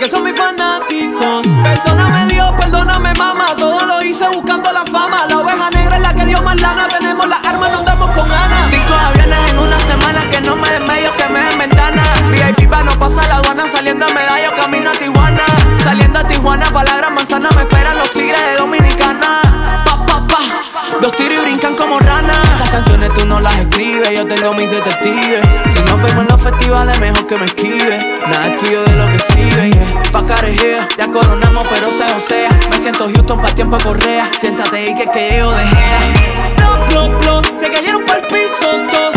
porque son mis fanáticos. Perdóname Dios, perdóname mamá, todo lo hice buscando la fama. La oveja negra es la que dio más lana, tenemos las armas, no andamos con ganas. 5 aviones en una semana, que no me den medio, que me den ventana. VIP pa' no pasa la aduana, saliendo a medallo, camino a Tijuana. Saliendo a Tijuana, pa' la gran manzana, me esperan los tigres de Dominicana. Pa, pa, pa, 2 tiros y brincan como ranas. Esas canciones tú no las escribes, yo tengo mis detectives. Si nos vemos en los festivales, mejor que me esquive. Nada es tuyo de lo que sigue, yeah. Fuck out of here, ya coronamos pero se josea. Me siento Houston pa' tiempo de Correa. Siéntate y que llego de Gea. Plop, plop, plop, se cayeron pa'l piso todos.